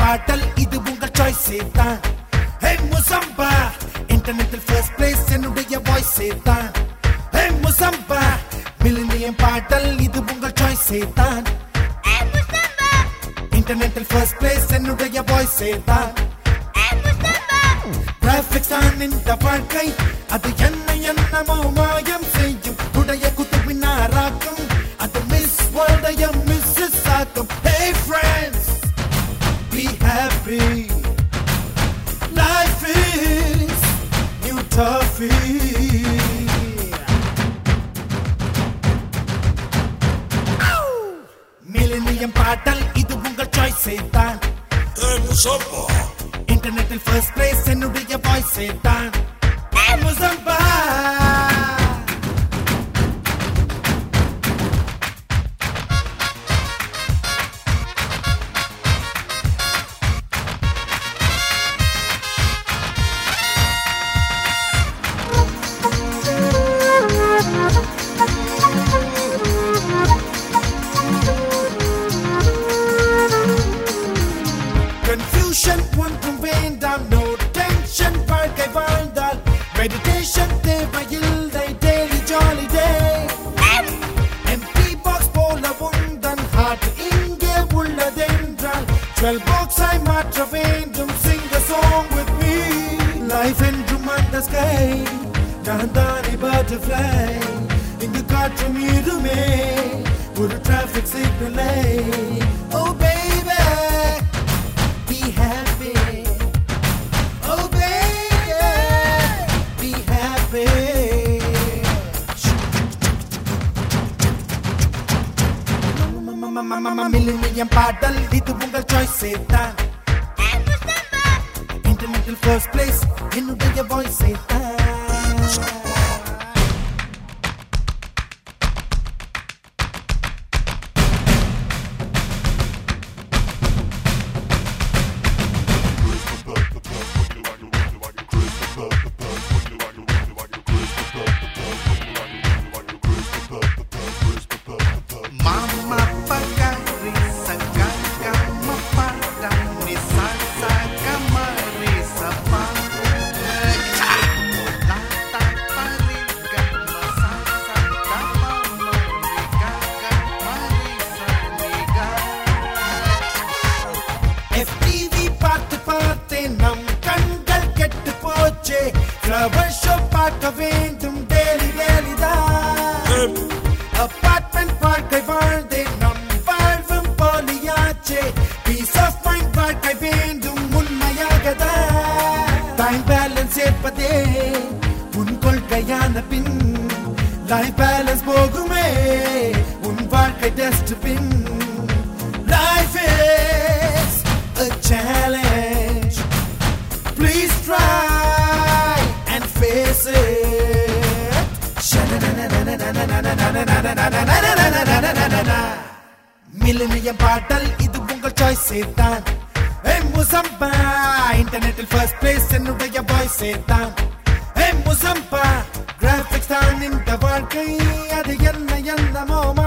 பாடல் இது உங்கள் சாய்ஸே தான். ஹே முசம்பா இன்டர்நெட்டில் ஃபர்ஸ்ட் பிளேஸ் என்னுடைய வாய்ஸே தான். ஹே முசம்பா மில்லினியம் பாடல் இது உங்கள் சாய்ஸே தான். இன்டர்நெட்டில் ஃபர்ஸ்ட் பிளேஸ் என்னுடைய வாய்ஸே தான். கிராபிக்ஸ் தான் இந்த வாழ்க்கை, அது என்னமோ மாயம் செய்யும். உடைய குத்துவினாராக்கும், அது மிஸ் வேர்ல்டையும் மிஸ்ஸஸ் ஆக்கும். Hey friends, be happy. Life is new toffee. Millennium பாடல் இது உங்கள் சாய்ஸே தான். முசம்பா இன்டர்நெட்டில் ஃபர்ஸ்ட் பிளேஸ் என்னுடைய வாய்ஸே தான். முசம்பா confusion ஒன்றும் வேண்டாம், no tension, வாழ்க்கை வாழ்ந்தால் meditation தேவையில்லை, daily jolly day. empty box போல உந்தன் heart இங்கே உள்ளதென்றால் 12 box ஆய் மாற்ற வேண்டும். sing a song with me. life என்றும் அந்த sky, நான் தானே butterfly. இங்கு காற்று மீதுமே ஒரு traffic signal. oh baby, be happy. Oh baby, be happy. Millennium பாடல் இது உங்கள் சாய்ஸே தான். இன்டர்நெட்டில் ஃபர்ஸ்ட் பிளேஸ் என்னுடைய வாய்ஸே தான். நம் கண்கள் கெட்டு போச்சே, ஃப்ளவர் ஷோ பார்க்க வேண்டும் டெய்லி டெய்லி தான். அபார்ட்மெண்ட் வாழ்க்கை வாழ்ந்தே நம் வாழ்வும் போலியாச்சே, பீஸ் ஆஃப் மைண்ட் வாழ்க்கை வேண்டும் உண்மையாக தான். டைம் பேலன்ஸ் சேர்ப்பதே உன் கொள்கையான பின், லைஃப் பேலன்ஸ் போகுமே உன் வாழ்க்கை dustbin. Life is a challenge, please try and face it. Millennium பாடல் இது உங்கள் சாய்ஸே தான். முசம்பா இன்டர்நெட்டில் ஃபர்ஸ்ட் பிளேஸ் என்னுடைய வாய்ஸே தான். முசம்பா கிராபிக்ஸ் தான் இந்த வாழ்க்கை, அது என்னமோ